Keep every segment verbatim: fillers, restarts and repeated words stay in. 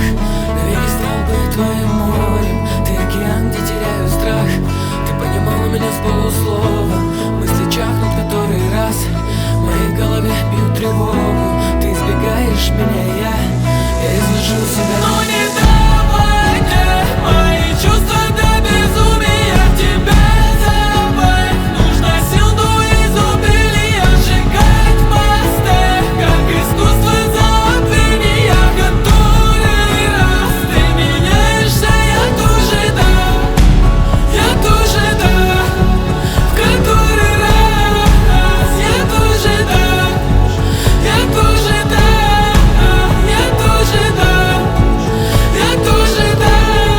навеки стал бы твоим морем. Ты океан, где теряю страх. Ты понимала меня с полуслова. Мысли чахнут который раз. В моей голове бьют тревогу. Ты избегаешь меня, я Я изложу себя. Но не давай мне мои чувства до безумия тебя забыть. Нужно сил, но изобилия сжигать мосты, как искусство забвения. Который раз ты меняешься, я тоже да, я тоже да. В который раз я тоже да, я тоже да, я тоже да, я тоже да.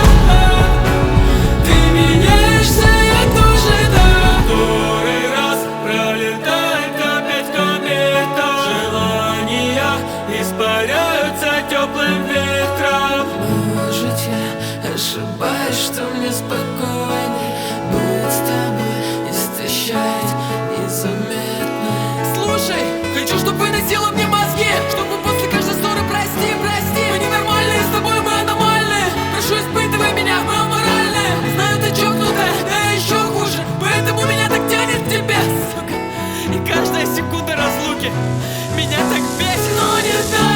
Ты меняешься, я тоже да. Который раз пролетает опять комета. Желания испаряются теплым ветром. Может, я ошибаюсь, что мне спокойней быть с тобой, истощает незаметно. Слушай, хочу, чтобы выносила мне мозги, чтобы после каждой ссоры прости, прости. Мы ненормальные, с тобой мы аномальные. Прошу, испытывай меня, мы аморальные. Знаю, ты чокнутая, я еще хуже, поэтому меня так тянет к тебе, сука. И каждая секунда разлуки меня так бесит. Но не дай